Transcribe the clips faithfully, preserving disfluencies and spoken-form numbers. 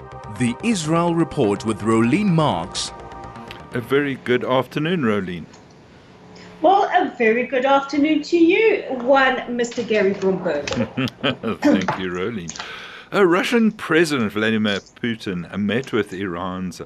The Israel Report with Rolene Marks. A very good afternoon, Rolene. Well, a very good afternoon to you, one Mister Gary Bromberg. Thank you, Rolene. Uh, Russian President Vladimir Putin met with Iran's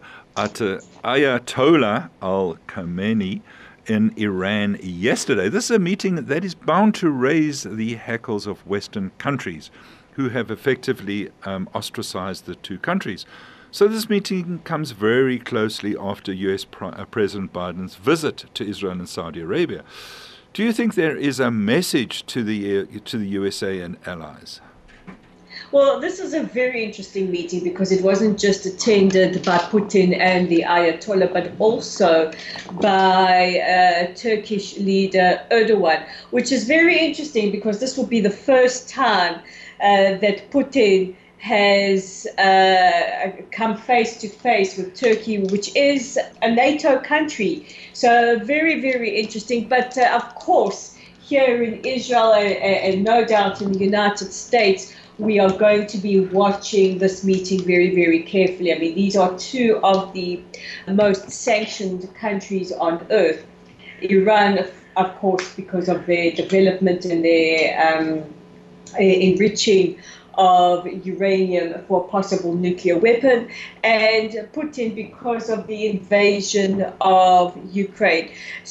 Ayatollah al-Khamenei in Iran yesterday. This is a meeting that is bound to raise the hackles of Western countries who have effectively um, ostracized the two countries. So this meeting comes very closely after U S Pre- uh, President Biden's visit to Israel and Saudi Arabia. Do you think there is a message to the uh, to the U S A and allies? Well, this is a very interesting meeting because it wasn't just attended by Putin and the Ayatollah, but also by uh, Turkish leader Erdogan, which is very interesting because this will be the first time uh, that Putin has uh, come face to face with Turkey, which is a NATO country. So very, very interesting. But uh, of course, here in Israel and, and no doubt in the United States, we are going to be watching this meeting very, very carefully. I mean, these are two of the most sanctioned countries on earth. Iran, of, of course, because of their development and their um, enriching of uranium for a possible nuclear weapon, and Putin because of the invasion of Ukraine.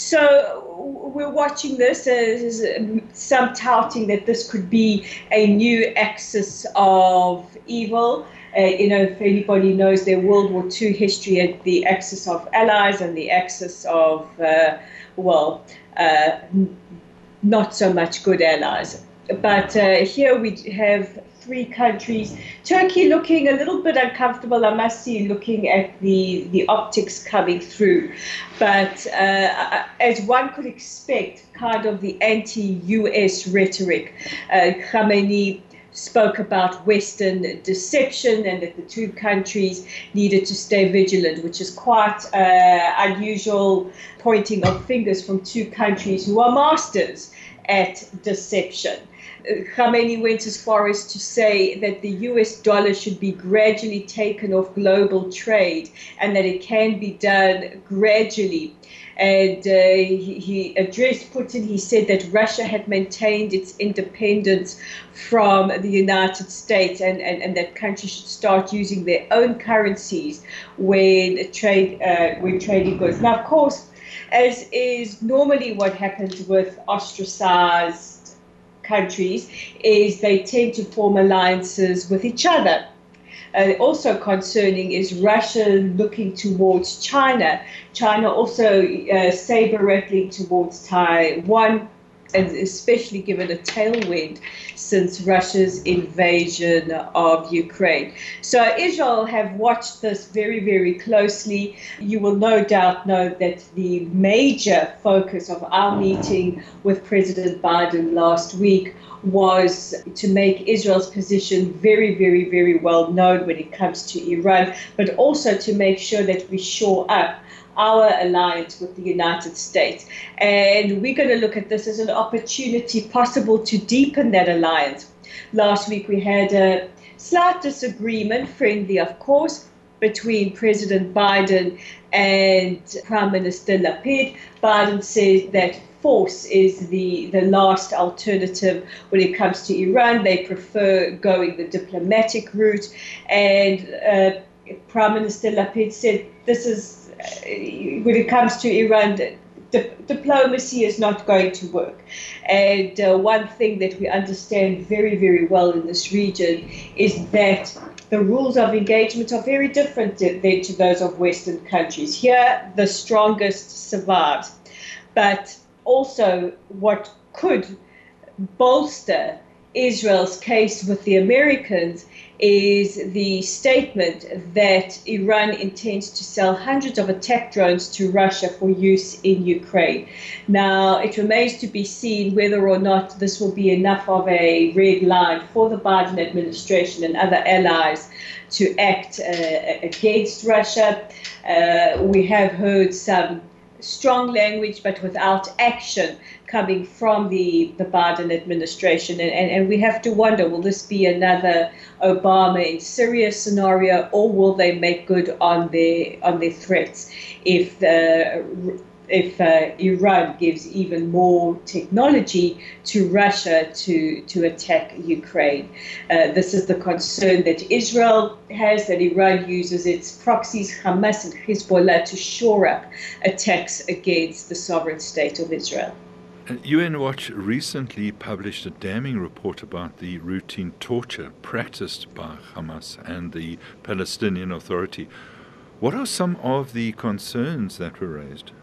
So we're watching this as some touting that this could be a new axis of evil. Uh, you know, if anybody knows their World War Two history, at the axis of allies and the axis of, uh, well, uh, not so much good allies. But uh, here we have three countries. Turkey looking a little bit uncomfortable, I must say, looking at the, the optics coming through. But uh, as one could expect, kind of the anti-U S rhetoric. Uh, Khamenei spoke about Western deception and that the two countries needed to stay vigilant, which is quite uh, unusual, pointing of fingers from two countries who are masters at deception. Khamenei went as far as to say that the U S dollar should be gradually taken off global trade and that it can be done gradually. And uh, he, he addressed Putin. He said that Russia had maintained its independence from the United States and, and, and that countries should start using their own currencies when, trade, uh, when trading goods. Now, of course, as is normally what happens with ostracized countries, is they tend to form alliances with each other. Uh, also concerning is Russia looking towards China. China also uh, saber-rattling towards Taiwan, and especially given a tailwind since Russia's invasion of Ukraine. So Israel have watched this very, very closely. You will no doubt know that the major focus of our meeting with President Biden last week was to make Israel's position very, very, very well known when it comes to Iran, but also to make sure that we shore up our alliance with the United States. And we're going to look at this as an opportunity possible to deepen that alliance. Last week we had a slight disagreement, friendly of course, between President Biden and Prime Minister Lapid. Biden says that force is the, the last alternative when it comes to Iran. They prefer going the diplomatic route. And uh, Prime Minister Lapid said this is, when it comes to Iran, di- diplomacy is not going to work. And uh, one thing that we understand very, very well in this region is that the rules of engagement are very different than to those of Western countries. Here, the strongest survives. But also what could bolster Israel's case with the Americans is the statement that Iran intends to sell hundreds of attack drones to Russia for use in Ukraine. Now, it remains to be seen whether or not this will be enough of a red line for the Biden administration and other allies to act uh, against Russia. Uh, we have heard some strong language but without action coming from the, the Biden administration. And, and, and we have to wonder, will this be another Obama in Syria scenario, or will they make good on their, on their threats if the if uh, Iran gives even more technology to Russia to, to attack Ukraine? Uh, this is the concern that Israel has, that Iran uses its proxies, Hamas and Hezbollah, to shore up attacks against the sovereign state of Israel. U N Watch recently published a damning report about the routine torture practiced by Hamas and the Palestinian Authority. What are some of the concerns that were raised?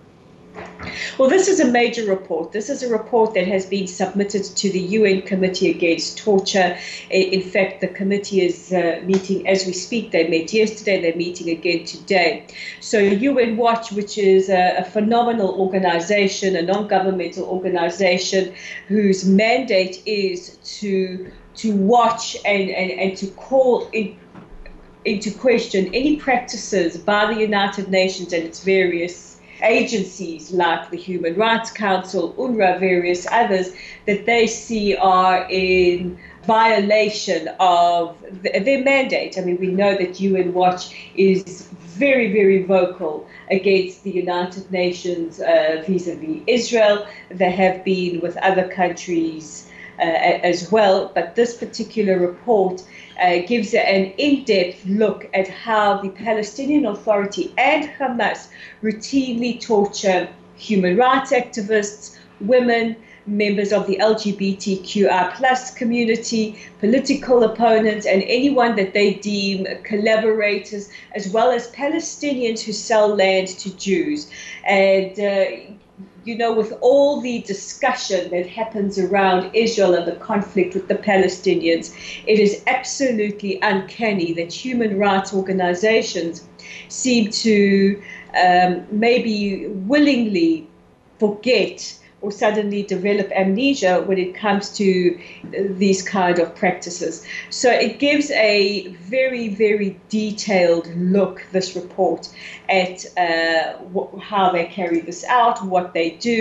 Well, this is a major report. This is a report that has been submitted to the U N Committee Against Torture. In fact, the committee is uh, meeting as we speak. They met yesterday. They're meeting again today. So U N Watch, which is a, a phenomenal organization, a non-governmental organization whose mandate is to to watch and, and, and to call in, into question any practices by the United Nations and its various agencies like the Human Rights Council, UNRWA, various others, that they see are in violation of th- their mandate. I mean, we know that U N Watch is very, very vocal against the United Nations uh, vis-a-vis Israel. They have been with other countries Uh, as well, but this particular report uh, gives an in-depth look at how the Palestinian Authority and Hamas routinely torture human rights activists, women, members of the L G B T Q I plus community, political opponents, and anyone that they deem collaborators, as well as Palestinians who sell land to Jews. And uh, You know, with all the discussion that happens around Israel and the conflict with the Palestinians, it is absolutely uncanny that human rights organizations seem to um, maybe willingly forget or suddenly develop amnesia when it comes to these kind of practices. So it gives a very, very detailed look, this report, at uh, wh- how they carry this out, what they do,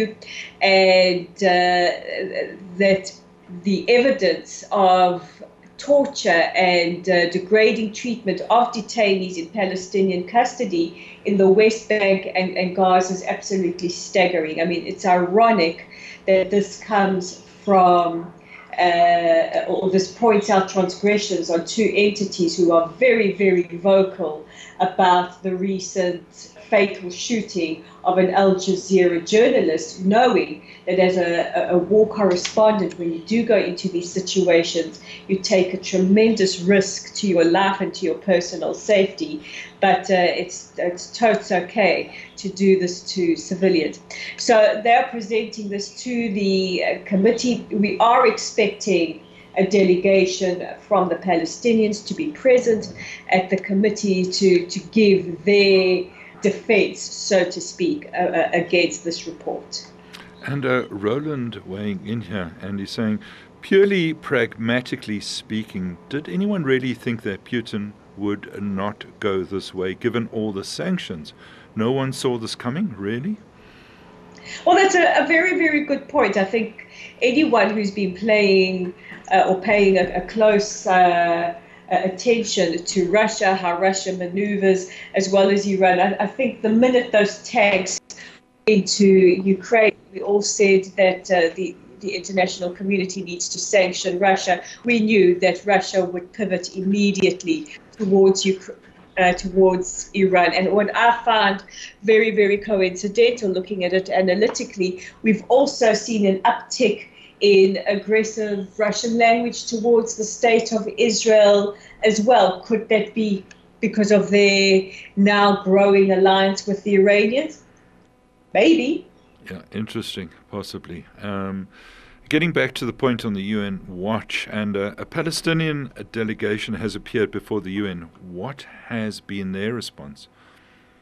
and uh, that the evidence of torture and uh, degrading treatment of detainees in Palestinian custody in the West Bank and, and Gaza is absolutely staggering. I mean, it's ironic that this comes from, uh, or this points out transgressions on two entities who are very, very vocal about the recent fatal shooting of an Al Jazeera journalist, knowing that as a, a war correspondent, when you do go into these situations, you take a tremendous risk to your life and to your personal safety. But uh, it's it's totes okay to do this to civilians. So they're presenting this to the uh, committee. We are expecting a delegation from the Palestinians to be present at the committee to, to give their defense, so to speak, uh, uh, against this report. And uh, Roland weighing in here, and he's saying, purely pragmatically speaking, did anyone really think that Putin would not go this way, given all the sanctions? No one saw this coming, really? Well, that's a, a very, very good point. I think anyone who's been playing uh, or paying a, a close uh, attention to Russia, how Russia maneuvers, as well as Iran, I, I think the minute those tanks into Ukraine, we all said that uh, the the international community needs to sanction Russia. We knew that Russia would pivot immediately towards Ukraine. Uh, towards Iran. And what I found very, very coincidental, looking at it analytically, we've also seen an uptick in aggressive Russian language towards the state of Israel as well. Could that be because of their now growing alliance with the Iranians? Maybe. Yeah, interesting, possibly. Um, Getting back to the point on the U N Watch, and uh, a Palestinian delegation has appeared before the U N. What has been their response?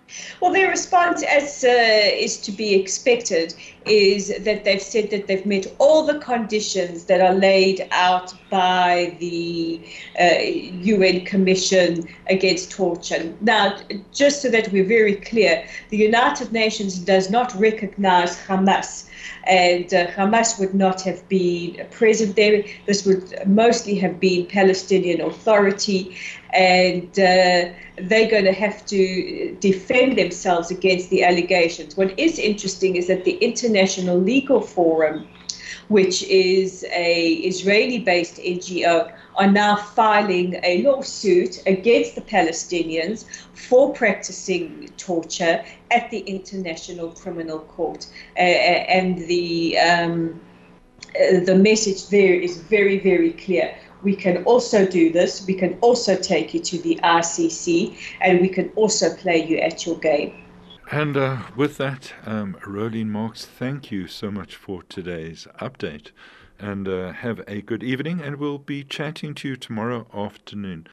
Well, their response, as uh, is to be expected, is that they've said that they've met all the conditions that are laid out by the uh, U N Commission Against Torture. Now, just so that we're very clear, the United Nations does not recognize Hamas. And uh, Hamas would not have been present there. This would mostly have been Palestinian Authority, and uh, they're going to have to defend themselves against the allegations. What is interesting is that the International Legal Forum, which is a Israeli-based N G O, are now filing a lawsuit against the Palestinians for practicing torture at the International Criminal Court. Uh, and the um, uh, the message there is very, very clear. We can also do this. We can also take you to the I C C, and we can also play you at your game. And uh, with that, um, Roelien Marks, thank you so much for today's update. And uh, have a good evening, and we'll be chatting to you tomorrow afternoon.